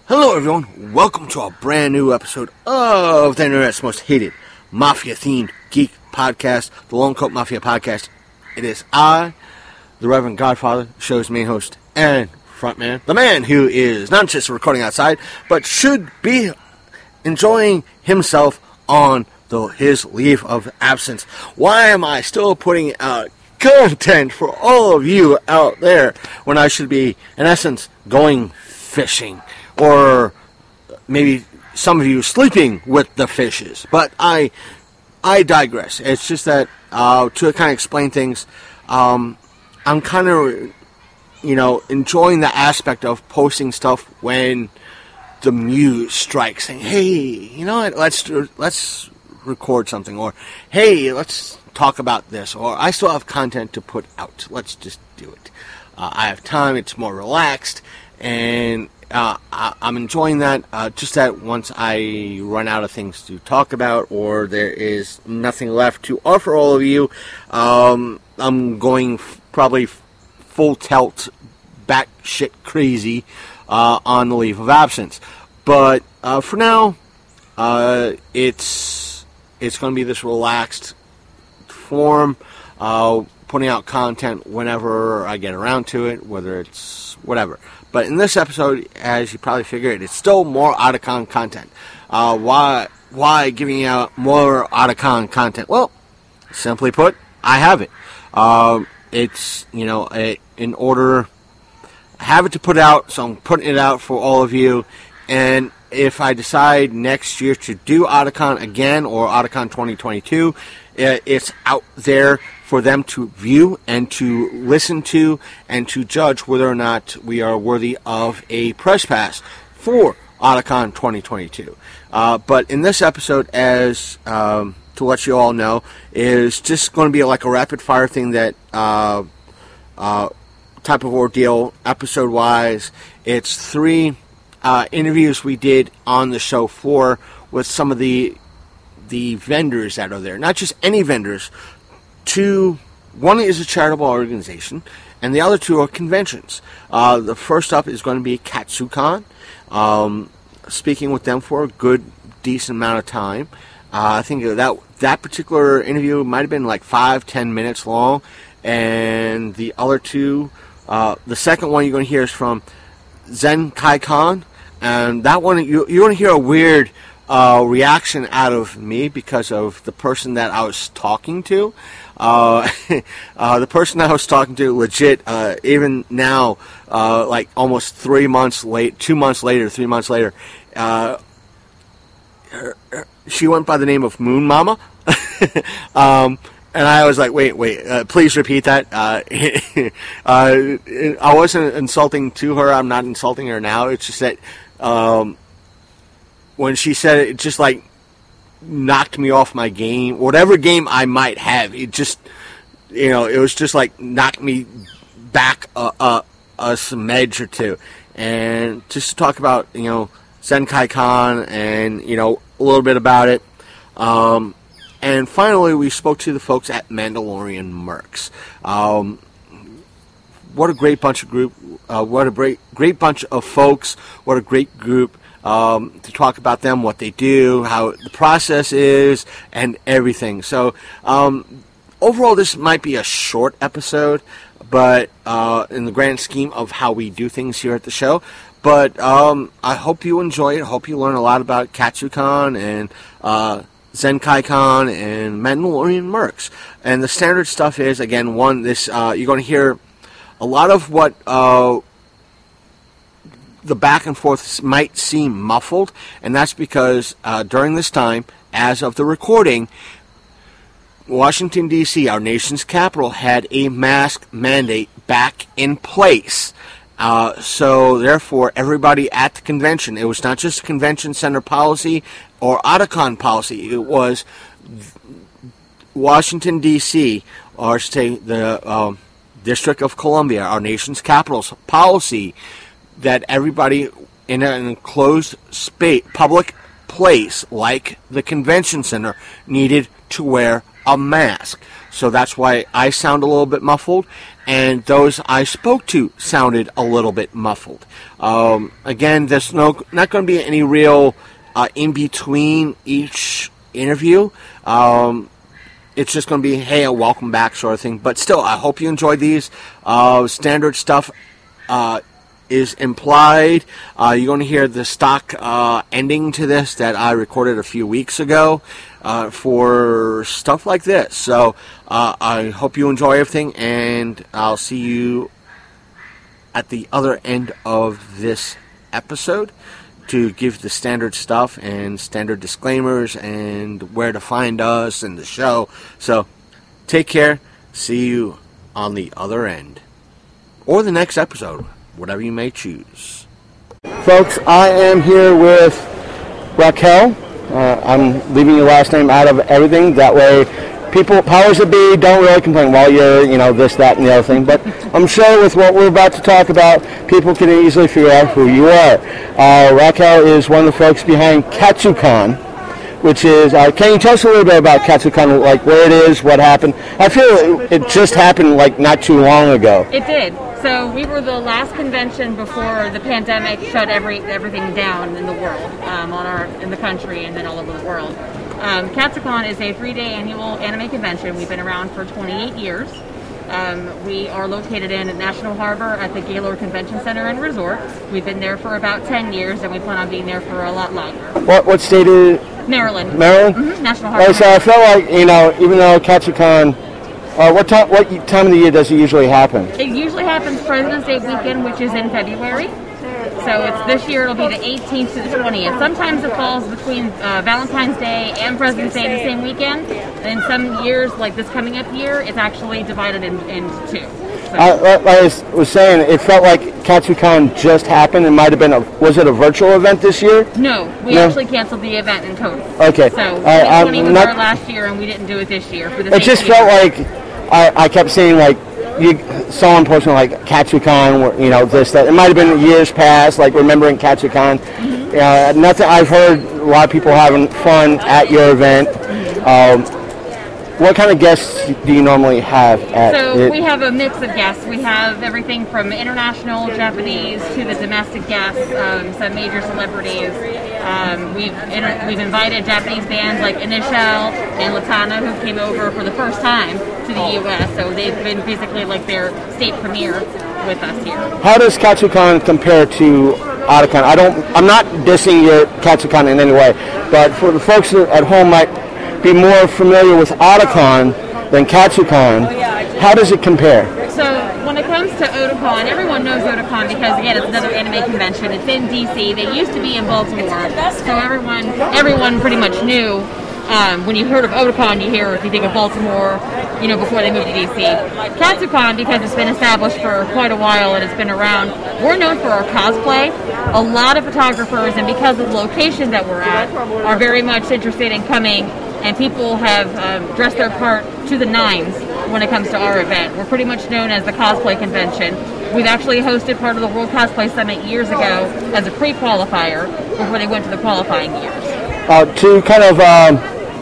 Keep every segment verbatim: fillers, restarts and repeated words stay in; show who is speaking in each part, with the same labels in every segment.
Speaker 1: Hello everyone, welcome to a brand new episode of the internet's most hated Mafia-themed geek podcast, the Lone Coat Mafia Podcast. It is I, the Reverend Godfather, the show's main host and frontman, the man who is not just recording outside, but should be enjoying himself on the, his leave of absence. Why am I still putting out content for all of you out there when I should be, in essence, going fishing? Or maybe some of you sleeping with the fishes. But I I digress. It's just that uh, to kind of explain things, um, I'm kind of, you know, enjoying the aspect of posting stuff when the muse strikes, saying, hey, you know what, let's, let's record something. Or, hey, let's talk about this. Or, I still have content to put out. Let's just do it. Uh, I have time. It's more relaxed. And Uh, I, I'm enjoying that, uh, just that once I run out of things to talk about or there is nothing left to offer all of you, um, I'm going f- probably f- full tilt, batshit crazy uh, on the leave of absence. But uh, for now, uh, it's it's going to be this relaxed form, uh, putting out content whenever I get around to it, whether it's whatever. But in this episode, as you probably figured, it's still more Otacon content. Uh, why why giving out more Otacon content? Well, simply put, I have it. Uh, it's, you know, a, in order, I have it to put out, so I'm putting it out for all of you. And if I decide next year to do Otacon again, or Otacon twenty twenty-two, it's out there for them to view and to listen to and to judge whether or not we are worthy of a press pass for Otacon twenty twenty-two. Uh, but in this episode, as um, to let you all know, is just going to be like a rapid fire thing that uh, uh, type of ordeal, episode wise. It's three uh, interviews we did on the show floor with some of the the vendors that are there, not just any vendors. Two, one is a charitable organization, and the other two are conventions. Uh, the first up is going to be Katsucon. Um, speaking with them for a good, decent amount of time. Uh, I think that that particular interview might have been like five, ten minutes long, and the other two, uh, the second one you're going to hear is from Zenkai-Con, and that one you you're going to hear a weird uh, reaction out of me because of the person that I was talking to. Uh, uh, the person I was talking to, legit, uh, even now, uh, like almost three months late, two months later, three months later, uh, her, her, she went by the name of Moon Mama. um, and I was like, wait, wait, uh, please repeat that. Uh, uh, I wasn't insulting to her. I'm not insulting her now. It's just that, um, when she said it, it just like, knocked me off my game, whatever game I might have. It just, you know, it was just like knocked me back a, a, a smidge or two. And just to talk about, you know, Zenkai-Con and, you know, a little bit about it. Um, and finally, we spoke to the folks at Mandalorian Mercs. Um, what a great bunch of group, uh, what a great, great bunch of folks, what a great group. Um, to talk about them, what they do, how the process is, and everything. So, um, overall, this might be a short episode, but uh, in the grand scheme of how we do things here at the show. But um, I hope you enjoy it. I hope you learn a lot about Katsucon and uh, Zenkai-Con and Mandalorian Mercs. And the standard stuff is, again, one, this uh, you're going to hear a lot of what Uh, the back and forth might seem muffled, and that's because uh, during this time, as of the recording, Washington, D C, our nation's capital, had a mask mandate back in place. Uh, so, therefore, everybody at the convention, it was not just convention center policy or Otacon policy, it was Washington, D C, or say the uh, District of Columbia, our nation's capital's policy, that everybody in an enclosed space, public place like the convention center needed to wear a mask. So that's why I sound a little bit muffled. and those I spoke to sounded a little bit muffled. Um, again, there's no not going to be any real uh, in between each interview. Um, it's just going to be, hey, a welcome back sort of thing. But still, I hope you enjoyed these. Uh, standard stuff uh, is implied. Uh, you're going to hear the stock uh, ending to this that I recorded a few weeks ago uh, for stuff like this. So uh, I hope you enjoy everything, and I'll see you at the other end of this episode to give the standard stuff and standard disclaimers and where to find us and the show. So take care. See you on the other end. Or the next episode, whatever you may choose. Folks, I am here with Raquel. Uh, I'm leaving your last name out of everything. That way people, powers that be, don't really complain while you're, you know, this, that, and the other thing. But I'm sure with what we're about to talk about, people can easily figure out who you are. Uh, Raquel is one of the folks behind Katsucon, which is, uh, can you tell us a little bit about Katsucon, like where it is, what happened? I feel it, it just happened like not too long ago.
Speaker 2: It did. So we were the last convention before the pandemic shut every everything down in the world, um, on our in the country and then all over the world. Um, Katsucon is a three-day annual anime convention. We've been around for twenty-eight years. Um, we are located in National Harbor at the Gaylord Convention Center and Resort. We've been there for about ten years, and we plan on being there for a lot longer.
Speaker 1: What what state is it?
Speaker 2: Maryland.
Speaker 1: Maryland?
Speaker 2: Mm-hmm. National Harbor.
Speaker 1: Right, so I felt like, you know, even though Katsucon, uh, what, time, what time of the year does it usually happen?
Speaker 2: It usually happens President's Day weekend, which is in February. So it's this year it'll be the eighteenth to the twentieth. Sometimes it falls between uh, Valentine's Day and President's Day the same weekend. And some years, like this coming up year, it's actually divided in, into two. So.
Speaker 1: Uh, like I was saying, it felt like Katsucon just happened. It might have been a, was it a virtual event this year?
Speaker 2: No, we no? actually canceled the event in total.
Speaker 1: Okay.
Speaker 2: So
Speaker 1: uh,
Speaker 2: twenty was not, our last year, and we didn't do it this year. For the
Speaker 1: it just
Speaker 2: year.
Speaker 1: felt like I, I kept seeing like, you someone posting like Katsucon, you know, this, that. It might have been years past, like remembering Katsucon. Mm-hmm. Uh, nothing. I've heard a lot of people having fun at your event. Um, what kind of guests do you normally have at
Speaker 2: So
Speaker 1: it?
Speaker 2: We have a mix of guests. We have everything from international, Japanese, to the domestic guests, um, some major celebrities. Um, we've inter- we've invited Japanese bands like Initial and Latana, who came over for the first time to the U S, so they've been basically like their state premiere with us here. How
Speaker 1: does Katsucon compare to Otakon? I don't, I'm not dissing your Katsucon in any way, but for the folks at home might be more familiar with Otakon than Katsucon, how does it compare?
Speaker 2: So when it comes to Otakon, everyone knows Otakon because, again, it's another anime convention. It's in D C. They used to be in Baltimore, so everyone everyone pretty much knew. Um, when you heard of Otakon, you hear, if you think of Baltimore, you know, before they moved to D C. Katsucon, because it's been established for quite a while and it's been around, we're known for our cosplay. A lot of photographers, and because of the location that we're at, are very much interested in coming, and people have um, dressed their part to the nines when it comes to our event. We're pretty much known as the cosplay convention. We've actually hosted part of the World Cosplay Summit years ago as a pre-qualifier before they went to the qualifying years.
Speaker 1: Uh, to kind of um,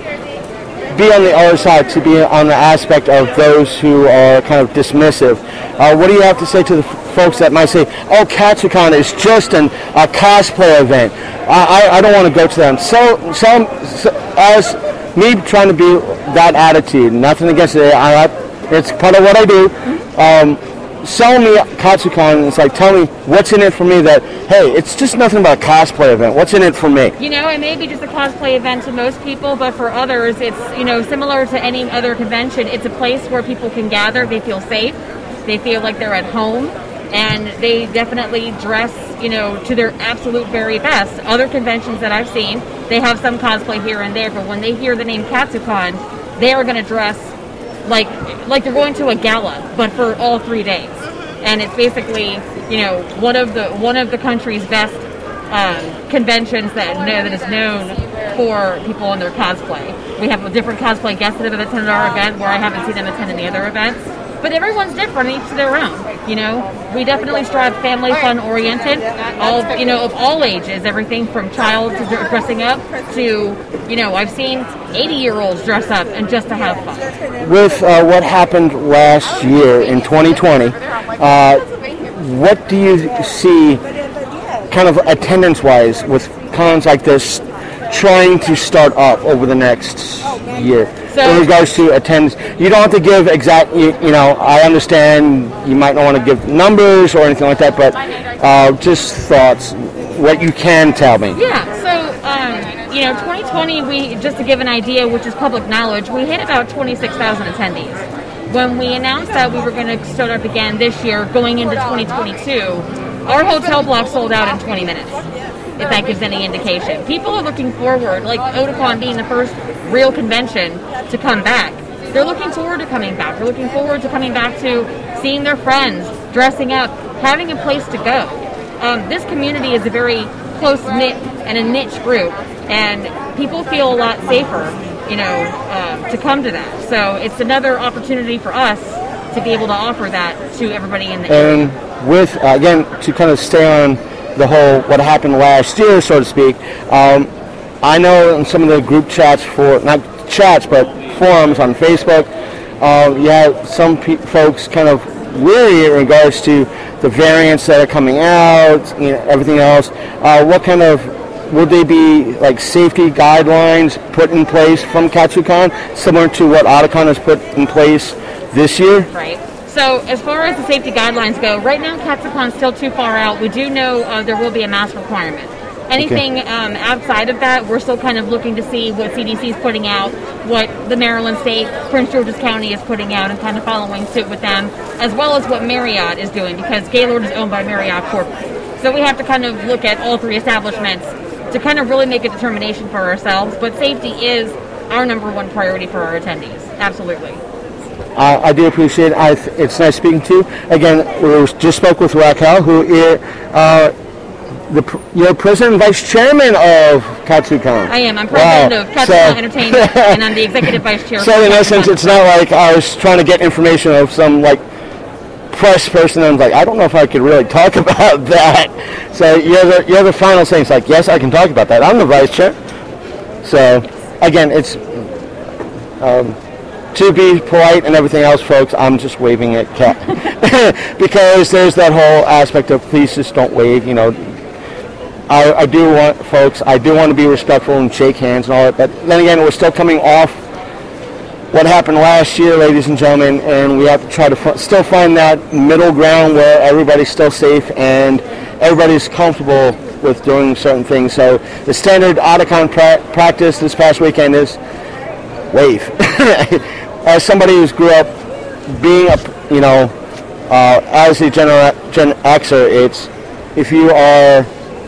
Speaker 1: be on the other side, to be on the aspect of those who are kind of dismissive, uh, what do you have to say to the f- folks that might say, oh, Katsucon is just an, a cosplay event. I, I, I don't want to go to them. So, so, so as me trying to be that attitude, nothing against it, I, it's part of what I do. Um, sell me Katsucon. It's like, tell me what's in it for me that, hey, it's just nothing but a cosplay event. What's in it for me?
Speaker 2: You know, it may be just a cosplay event to most people, but for others, it's, you know, similar to any other convention. It's a place where people can gather. They feel safe. They feel like they're at home. And they definitely dress, you know, to their absolute very best. Other conventions that I've seen, they have some cosplay here and there, but when they hear the name Katsucon, they are going to dress like like they're going to a gala, but for all three days. And it's basically, you know, one of the one of the country's best um, conventions that know that is known for people in their cosplay. We have different cosplay guests that have attended our event, where I haven't seen them attend any other events. But everyone's different, each to their own. You know, we definitely strive family fun oriented. All you know, of all ages, everything from child to dressing up to, you know, I've seen eighty year olds dress up and just to have fun.
Speaker 1: With uh, what happened last year in twenty twenty, uh, what do you see, kind of attendance wise, with cons like this trying to start up over the next year? So, in regards to attendance, you don't have to give exact, you, you know, I understand you might not want to give numbers or anything like that, but uh, just thoughts, what you can tell me.
Speaker 2: Yeah, so, um, you know, twenty twenty, we just to give an idea, which is public knowledge, we hit about twenty-six thousand attendees. When we announced that we were going to start up again this year, going into twenty twenty-two, our hotel block sold out in twenty minutes. If that gives any indication. People are looking forward, like Otakon being the first real convention to come back. They're looking forward to coming back. They're looking forward to coming back to seeing their friends, dressing up, having a place to go. Um, this community is a very close-knit and a niche group, and people feel a lot safer, you know, um, to come to that. So it's another opportunity for us to be able to offer that to everybody in the area.
Speaker 1: And with, uh, again, to kind of stay on the whole what happened last year, so to speak. Um, I know in some of the group chats for, not chats, but forums on Facebook, uh, you have some pe- folks kind of weary in regards to the variants that are coming out, you know, everything else. Uh, what kind of, would they be like safety guidelines put in place from Katsucon, similar to what Otakon has put in place this year?
Speaker 2: Right. So as far as the safety guidelines go, right now Katsucon's still too far out. We do know uh, there will be a mask requirement. Anything okay. um, outside of that, we're still kind of looking to see what C D C is putting out, what the Maryland State, Prince George's County is putting out, and kind of following suit with them, as well as what Marriott is doing, because Gaylord is owned by Marriott Corp. So we have to kind of look at all three establishments to kind of really make a determination for ourselves. But safety is our number one priority for our attendees. Absolutely.
Speaker 1: Uh, I do appreciate it. I th- it's nice speaking to you. Again, we just spoke with Raquel, who is uh, the pr- you're president and vice chairman of Katsucon.
Speaker 2: I am. I'm president wow. of Katsucon so, Entertainment, and I'm the executive vice chair.
Speaker 1: So in essence, it's not like I was trying to get information of some like press person, and I was like, I don't know if I could really talk about that. So you're the you're the final saying. It's like, yes, I can talk about that. I'm the vice chair. So again, it's. Um, To be polite and everything else, folks, I'm just waving at Kat. Because there's that whole aspect of please just don't wave, you know. I, I do want, folks, I do want to be respectful and shake hands and all that, but then again, we're still coming off what happened last year, ladies and gentlemen, and we have to try to f- still find that middle ground where everybody's still safe and everybody's comfortable with doing certain things. So the standard Otakon pra- practice this past weekend is wave. As somebody who's grew up being a, you know, uh, as a Gen, Gen Xer, it's if you are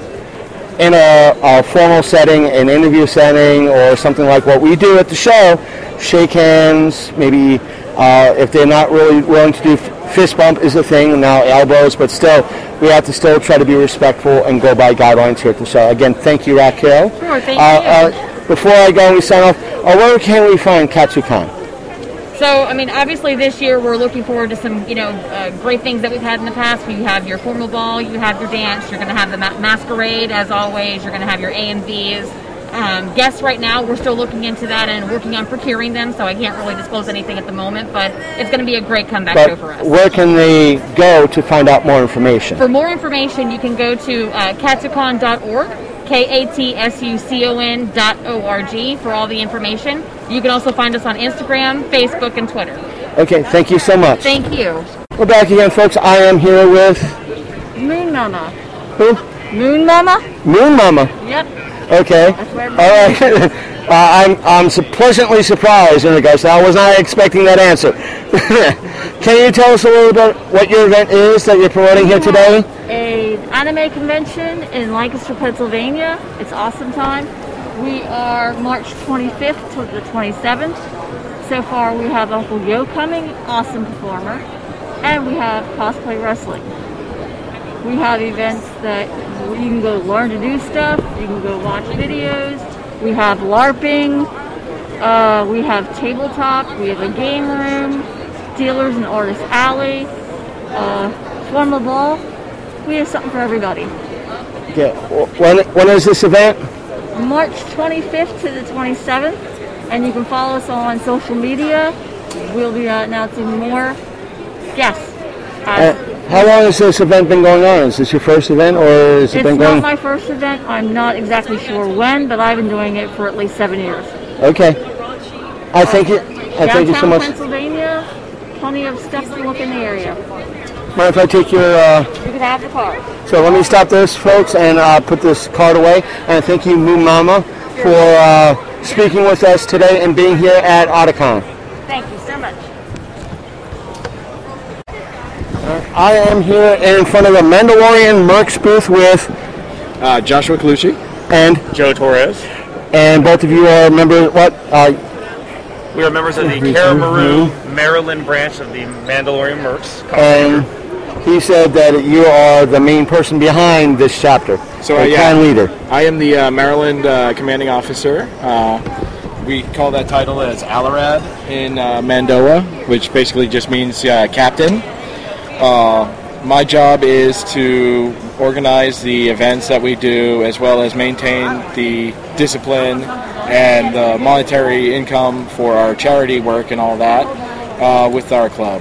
Speaker 1: in a, a formal setting, an interview setting, or something like what we do at the show, shake hands, maybe uh, if they're not really willing to do fist bump is a thing, now elbows, but still, we have to still try to be respectful and go by guidelines here at the show. Again, thank you, Raquel.
Speaker 2: Sure, thank
Speaker 1: uh,
Speaker 2: you.
Speaker 1: Uh, before I go and we sign off, uh, where can we find Katsucon?
Speaker 2: So, I mean, obviously this year we're looking forward to some, you know, uh, great things that we've had in the past. You have your formal ball, you have your dance, you're going to have the ma- masquerade, as always, you're going to have your A M Vs. Um, guests right now, we're still looking into that and working on procuring them, so I can't really disclose anything at the moment, but it's going to be a great comeback
Speaker 1: but
Speaker 2: show for us.
Speaker 1: Where can they go to find out more information?
Speaker 2: For more information, you can go to uh, katsucon dot org, K A T S U C O N dot O R G for all the information. You can also find us on Instagram, Facebook, and Twitter.
Speaker 1: Okay, thank you so much.
Speaker 2: Thank you.
Speaker 1: We're back again, folks. I am here with...
Speaker 2: Moon Mama.
Speaker 1: Who?
Speaker 2: Moon Mama?
Speaker 1: Moon Mama.
Speaker 2: Yep.
Speaker 1: Okay. All right. uh, I'm I'm su- pleasantly surprised in regards to that. I was not expecting that answer. Can you tell us a little bit what your event is that you're promoting here today?
Speaker 3: A anime convention in Lancaster, Pennsylvania. It's awesome time. We are March twenty-fifth to the twenty-seventh. So far we have Uncle Yo coming, awesome performer. And we have cosplay wrestling. We have events that you can go learn to do stuff, you can go watch videos. We have LARPing, uh, we have tabletop, we have a game room, dealers and artist alley. uh, formal ball. We have something for everybody.
Speaker 1: Yeah. When when is this event?
Speaker 3: March twenty-fifth to the twenty-seventh, and you can follow us on social media. We'll be uh, announcing more guests.
Speaker 1: Uh, how long has this event been going on? Is this your first event, or has it
Speaker 3: it's
Speaker 1: been going?
Speaker 3: It's not my first event. I'm not exactly sure when, but I've been doing it for at least seven years.
Speaker 1: Okay. I thank you. I thank you so much.
Speaker 3: Pennsylvania, plenty of stuff to look in the area.
Speaker 1: Mind if I take your? Uh,
Speaker 3: you can have the card.
Speaker 1: So let me stop this, folks, and uh, put this card away. And thank you, Moo Mama, for uh, speaking with us today and being here at Otakon.
Speaker 3: Thank you so much.
Speaker 1: I am here in front of the Mandalorian Mercs booth with
Speaker 4: uh, Joshua Colucci
Speaker 1: and
Speaker 4: Joe Torres.
Speaker 1: And both of you are members, what? Uh,
Speaker 4: we are members of the Caramaroo, Maryland branch of the Mandalorian Mercs.
Speaker 1: And he said that you are the main person behind this chapter.
Speaker 4: So, uh,
Speaker 1: the
Speaker 4: yeah,
Speaker 1: clan leader.
Speaker 4: I am the uh, Maryland uh, commanding officer. Uh, we call that title as Alarad in uh, Mandoa, which basically just means uh, captain. Uh, my job is to organize the events that we do, as well as maintain the discipline and the monetary income for our charity work and all that uh, with our club.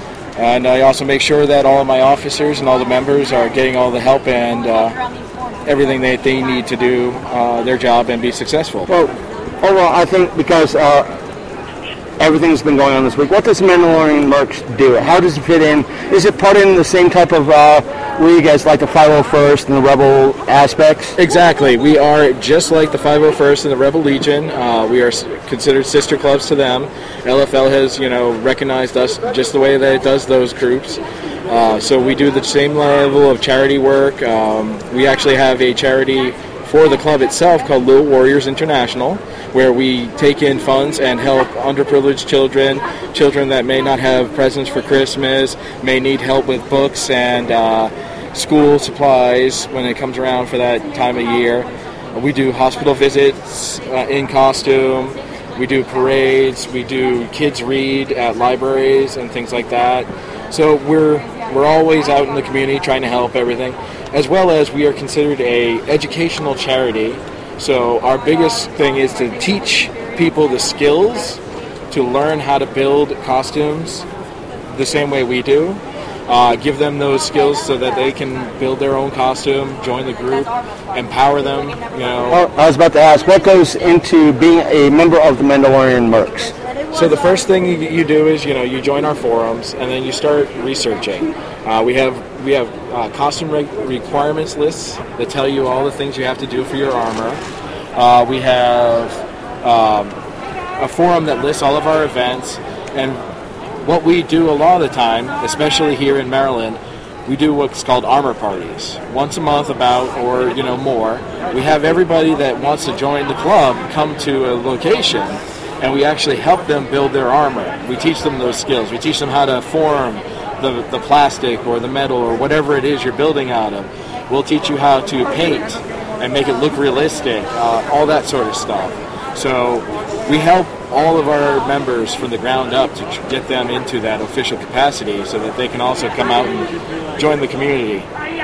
Speaker 4: And I also make sure that all of my officers and all the members are getting all the help and uh, everything that they need to do uh, their job and be successful.
Speaker 1: Well, overall, I think because uh, everything's been going on this week, what does Mandalorian Mercs do? How does it fit in? Is it part in the same type of uh, league as like the five oh first and the Rebel aspects?
Speaker 4: Exactly. We are just like the five oh first and the Rebel Legion. Uh, we are considered sister clubs to them. L F L has, you know, recognized us just the way that it does those groups. Uh, so we do the same level of charity work. Um, we actually have a charity for the club itself called Little Warriors International, where we take in funds and help underprivileged children, children that may not have presents for Christmas, may need help with books and uh, school supplies when it comes around for that time of year. We do hospital visits uh, in costume. We do parades. We do kids read at libraries and things like that. So we're we're always out in the community trying to help everything, as well as we are considered a educational charity. So our biggest thing is to teach people the skills to learn how to build costumes the same way we do. Uh, give them those skills so that they can build their own costume, join the group, empower them. You know.
Speaker 1: Well, I was about to ask, what goes into being a member of the Mandalorian Mercs?
Speaker 4: So the first thing you, you do is, you know, you join our forums and then you start researching. Uh, we have we have uh, costume re- requirements lists that tell you all the things you have to do for your armor. Uh, we have um, a forum that lists all of our events, and what we do a lot of the time, especially here in Maryland, we do what's called armor parties. Once a month about, or, you know, more. We have everybody that wants to join the club come to a location, and we actually help them build their armor. We teach them those skills. We teach them how to form the, the plastic or the metal or whatever it is you're building out of. We'll teach you how to paint and make it look realistic, uh, all that sort of stuff. So we help all of our members from the ground up to tr- get them into that official capacity so that they can also come out and join the community.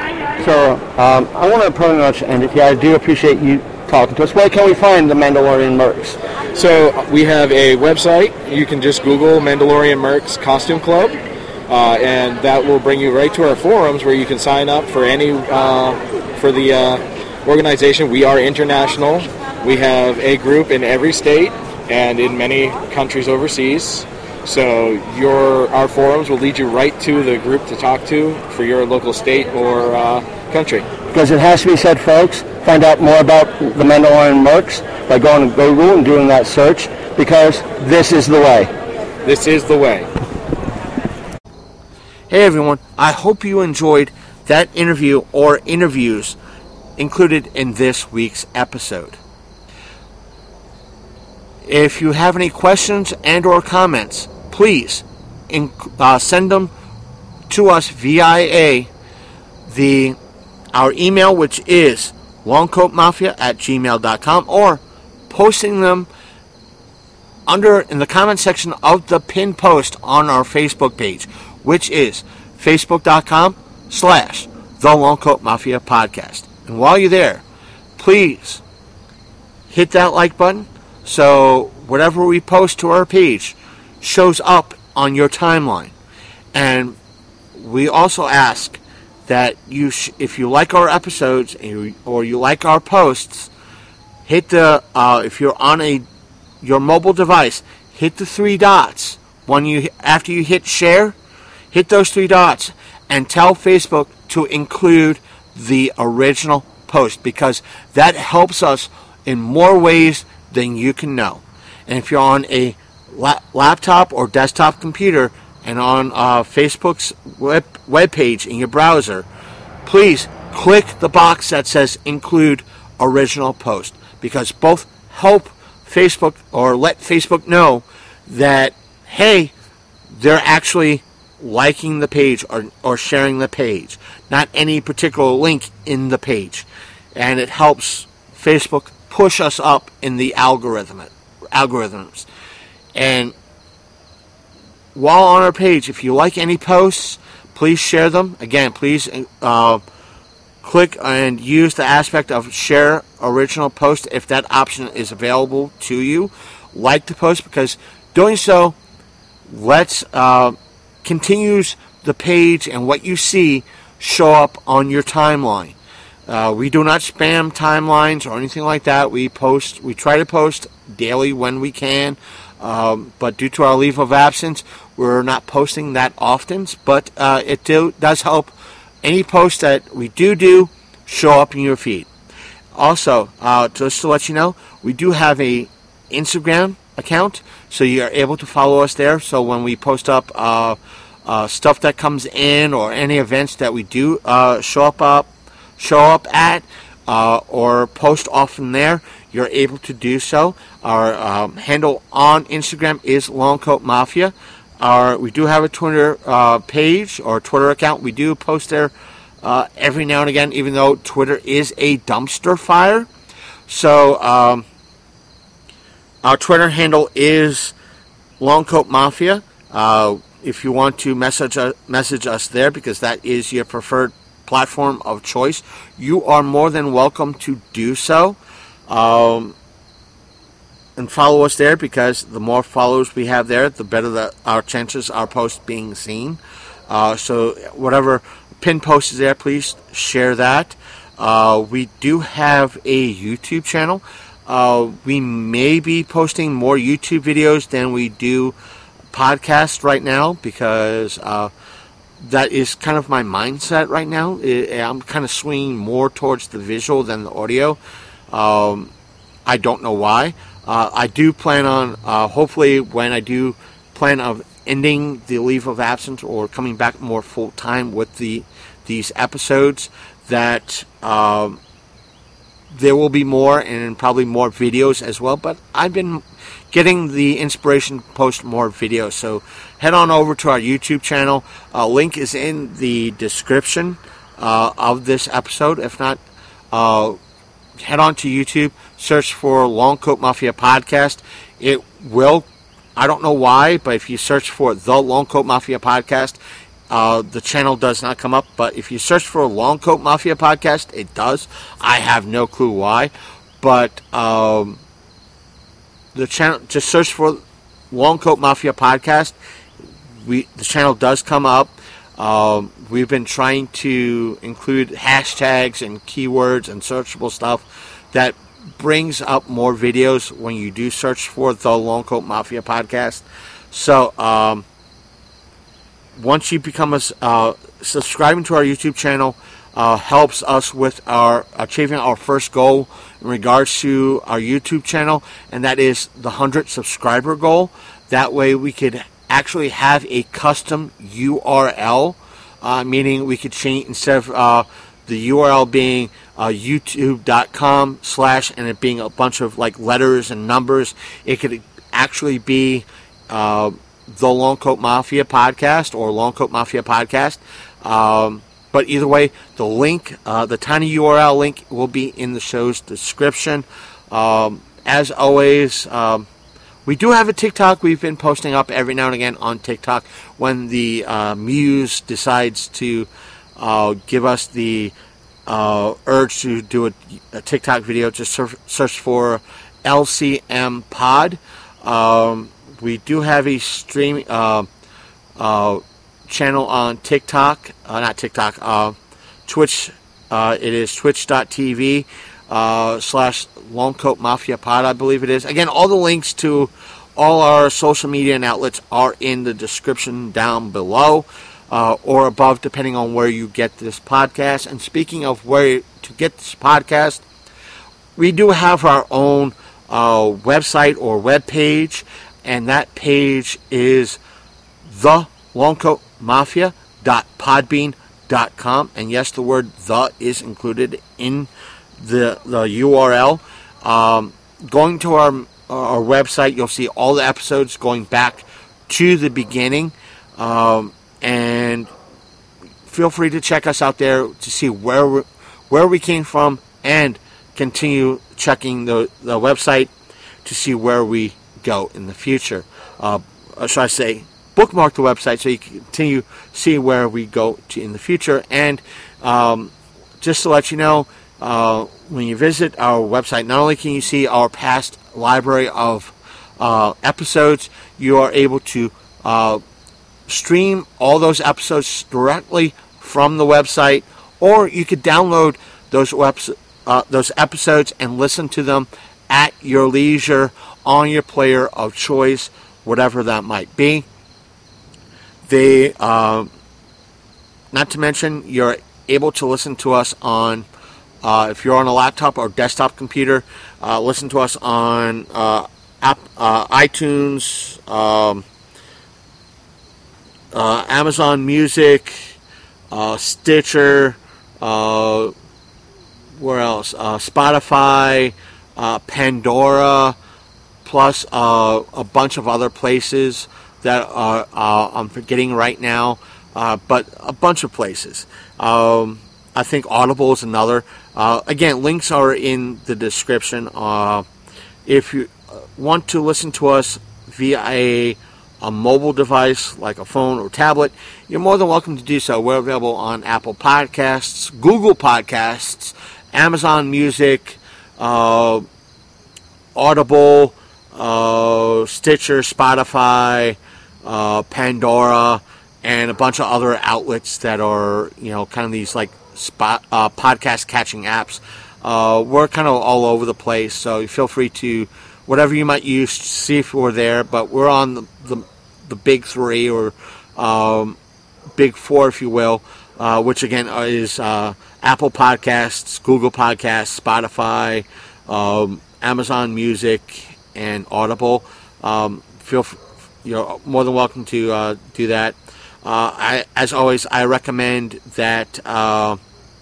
Speaker 1: So um, I want to pretty much end it here. I do appreciate you talking to us. Where can we find the Mandalorian Mercs?
Speaker 4: So we have a website. You can just Google Mandalorian Mercs Costume Club, uh, and that will bring you right to our forums where you can sign up for any uh, for the uh, organization. We are international. We have a group in every state and in many countries overseas. So your our forums will lead you right to the group to talk to for your local state or uh, country.
Speaker 1: Because it has to be said, folks, find out more about the Mandalorian Mercs by going to Google and doing that search, because this is the way.
Speaker 4: This is the way.
Speaker 1: Hey everyone, I hope you enjoyed that interview or interviews included in this week's episode. If you have any questions and or comments, please in, uh, send them to us via the our email, which is longcoatmafia at gmail dot com, or posting them under in the comment section of the pinned post on our Facebook page, which is facebook.com slash The Long Coat Mafia Podcast. And while you're there, please hit that like button so whatever we post to our page shows up on your timeline. And we also ask that you, sh- if you like our episodes and you, or you like our posts, hit the uh, if you're on a your mobile device, hit the three dots. When you after you hit share, hit those three dots and tell Facebook to include the original post, because that helps us in more ways than you can know. And if you're on a la- laptop or desktop computer and on uh, Facebook's web webpage in your browser, please click the box that says include original post, because both help Facebook or let Facebook know that, hey, they're actually liking the page or, or sharing the page, not any particular link in the page. And it helps Facebook push us up in the algorithm algorithms. And while on our page, if you like any posts, please share them. Again, please uh, click and use the aspect of share original post if that option is available to you. Like the post, because doing so lets uh, continues the page and what you see show up on your timeline. Uh, we do not spam timelines or anything like that. We post. We try to post daily when we can. Um, but due to our leave of absence, we're not posting that often. But uh, it do, does help any post that we do do show up in your feed. Also, uh, just to let you know, we do have a Instagram account, so you are able to follow us there. So when we post up uh, uh, stuff that comes in or any events that we do uh, show up up, show up at, uh, or post often there, you're able to do so. Our um, handle on Instagram is Longcoat Mafia. Our, we do have a Twitter uh, page or Twitter account. We do post there uh, every now and again, even though Twitter is a dumpster fire. So um, our Twitter handle is Longcoat Mafia. Uh, if you want to message uh, message us there, because that is your preferred platform of choice, you are more than welcome to do so. Um, and follow us there, because the more followers we have there, the better the, our chances our post being seen. Uh, so whatever pin post is there, please share that. Uh, we do have a YouTube channel. Uh, we may be posting more YouTube videos than we do podcasts right now, because uh, that is kind of my mindset right now. I'm kind of swinging more towards the visual than the audio. Um, I don't know why. Uh, I do plan on, uh, hopefully when I do plan of ending the leave of absence or coming back more full-time with the these episodes, that um, there will be more, and probably more videos as well. But I've been getting the inspiration to post more videos. So head on over to our YouTube channel. Uh, link is in the description uh, of this episode. If not, uh, head on to YouTube, search for Longcoat Mafia Podcast. It will, I don't know why, but if you search for the Longcoat Mafia Podcast, uh, the channel does not come up. But if you search for Longcoat Mafia Podcast, it does. I have no clue why. But um, the channel, just search for Longcoat Mafia Podcast. We the channel does come up. Um, we've been trying to include hashtags and keywords and searchable stuff that brings up more videos when you do search for the Longcoat Mafia Podcast. So um, once you become a uh, subscribing to our YouTube channel uh, helps us with our achieving our first goal in regards to our YouTube channel, and that is the one hundred subscriber goal. That way we could actually have a custom U R L, uh, meaning we could change, instead of uh, the U R L being uh, youtube.com slash and it being a bunch of like letters and numbers, it could actually be uh, the Longcoat Mafia Podcast or Longcoat Mafia Podcast. Um, but either way, the link, uh, the tiny U R L link, will be in the show's description. Um, as always, um, we do have a TikTok. We've been posting up every now and again on TikTok when the uh, Muse decides to uh, give us the uh, urge to do a, a TikTok video. Just search, search for L C M Pod. Um, we do have a stream uh, uh, channel on TikTok, uh, not TikTok, uh, Twitch. Uh, it is twitch.tv uh, slash Long Coat Mafia Pod, I believe it is. Again, all the links to all our social media and outlets are in the description down below uh, or above, depending on where you get this podcast. And speaking of where to get this podcast, we do have our own uh, website or web page, and that page is the longcoat mafia dot podbean dot com. And yes, the word "the" is included in the the U R L. Um, going to our our website, you'll see all the episodes going back to the beginning, um, and feel free to check us out there to see where we, where we came from, and continue checking the the website to see where we go in the future. Uh, or should I say, bookmark the website so you can continue see where we go to in the future. And um, just to let you know, uh, when you visit our website, not only can you see our past library of uh, episodes, you are able to uh, stream all those episodes directly from the website, or you could download those webs uh, those episodes and listen to them at your leisure on your player of choice, whatever that might be. They, uh, not to mention, you're able to listen to us on, uh, if you're on a laptop or desktop computer, uh, listen to us on uh, app, uh, iTunes, um, uh, Amazon Music, uh, Stitcher, uh, where else? Uh, Spotify, uh, Pandora, plus uh, a bunch of other places that are, uh, I'm forgetting right now, uh, but a bunch of places. Um, I think Audible is another. Uh, again, links are in the description. Uh, if you want to listen to us via a, a mobile device like a phone or tablet, you're more than welcome to do so. We're available on Apple Podcasts, Google Podcasts, Amazon Music, uh, Audible, uh, Stitcher, Spotify, uh, Pandora, and a bunch of other outlets that are, you know, kind of these like spot uh, podcast catching apps. Uh, we're kind of all over the place, so feel free to whatever you might use to see if we're there. But we're on the the, the big three or um, big four, if you will, uh, which again is uh, Apple Podcasts, Google Podcasts, Spotify, um, Amazon Music, and Audible. Um, feel f- you're more than welcome to uh, do that. Uh, I, as always, I recommend that uh,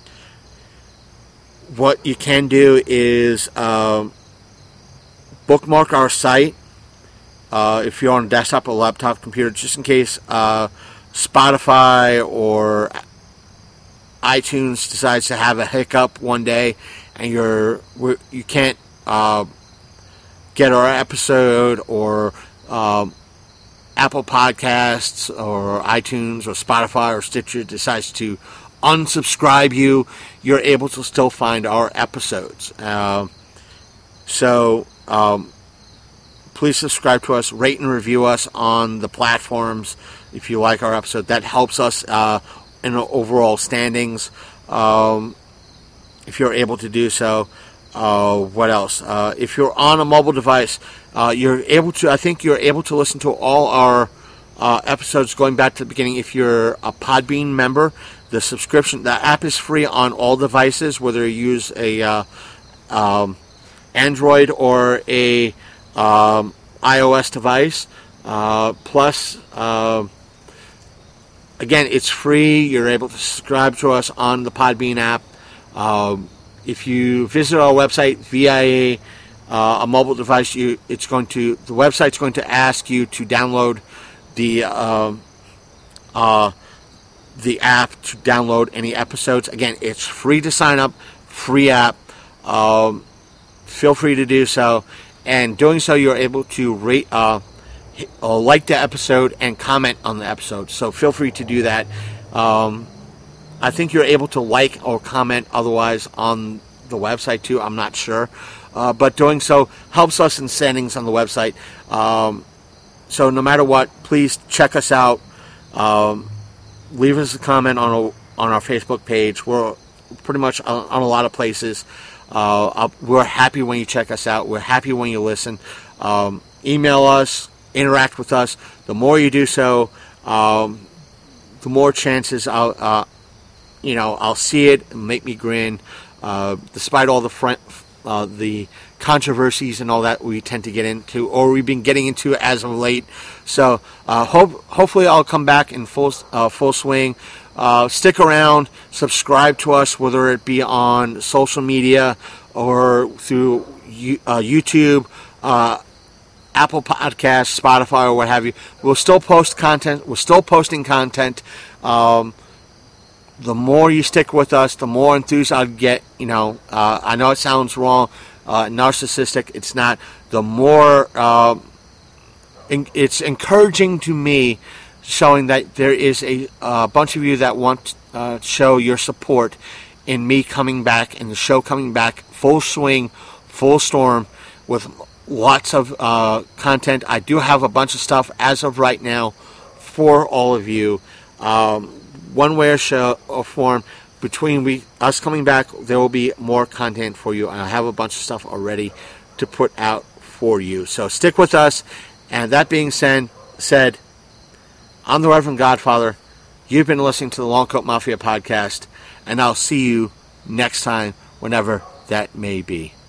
Speaker 1: what you can do is uh, bookmark our site uh, if you're on a desktop or laptop computer, just in case uh, Spotify or iTunes decides to have a hiccup one day and you're you can't uh, get our episode, or um, Apple Podcasts or iTunes or Spotify or Stitcher decides to unsubscribe you, you're able to still find our episodes. Uh, so um, please subscribe to us, rate and review us on the platforms if you like our episode. That helps us uh, in the overall standings um, if you're able to do so. Uh, what else? Uh, if you're on a mobile device, uh, you're able to, I think you're able to listen to all our uh, episodes going back to the beginning. If you're a Podbean member, the subscription, the app is free on all devices, whether you use a uh, um, Android or a um, iOS device. Uh, plus, uh, again, it's free. You're able to subscribe to us on the Podbean app. Um, If you visit our website via a, uh, a mobile device, you it's going to the website's going to ask you to download the uh, uh, the app to download any episodes. Again, it's free to sign up, free app. Um, feel free to do so, and doing so, you're able to rate, uh, uh, like the episode and comment on the episode. So feel free to do that. Um, I think you're able to like or comment otherwise on the website too. I'm not sure. Uh, but doing so helps us in settings on the website. Um, so no matter what, please check us out. Um, leave us a comment on a, on our Facebook page. We're pretty much on, on a lot of places. Uh, we're happy when you check us out. We're happy when you listen. Um, email us, interact with us. The more you do so, um, the more chances I'll, uh, you know, I'll see it and make me grin. Uh, despite all the front, uh, the controversies and all that we tend to get into, or we've been getting into as of late. So uh, hope hopefully I'll come back in full uh, full swing. Uh, stick around, subscribe to us, whether it be on social media or through uh, YouTube, uh, Apple Podcasts, Spotify, or what have you. We'll still post content. We're still posting content. Um, the more you stick with us, the more enthused I'll get. You know, uh, I know it sounds wrong, uh, narcissistic. It's not. The more uh, in, it's encouraging to me, showing that there is a uh, bunch of you that want to uh, show your support in me coming back and the show coming back full swing, full storm with lots of uh, content. I do have a bunch of stuff as of right now for all of you. Um, one way or, show, or form, between we us coming back, there will be more content for you, and I have a bunch of stuff already to put out for you. So stick with us. And that being said, said I'm the Reverend Godfather. You've been listening to the Long Coat Mafia podcast, and I'll see you next time, whenever that may be.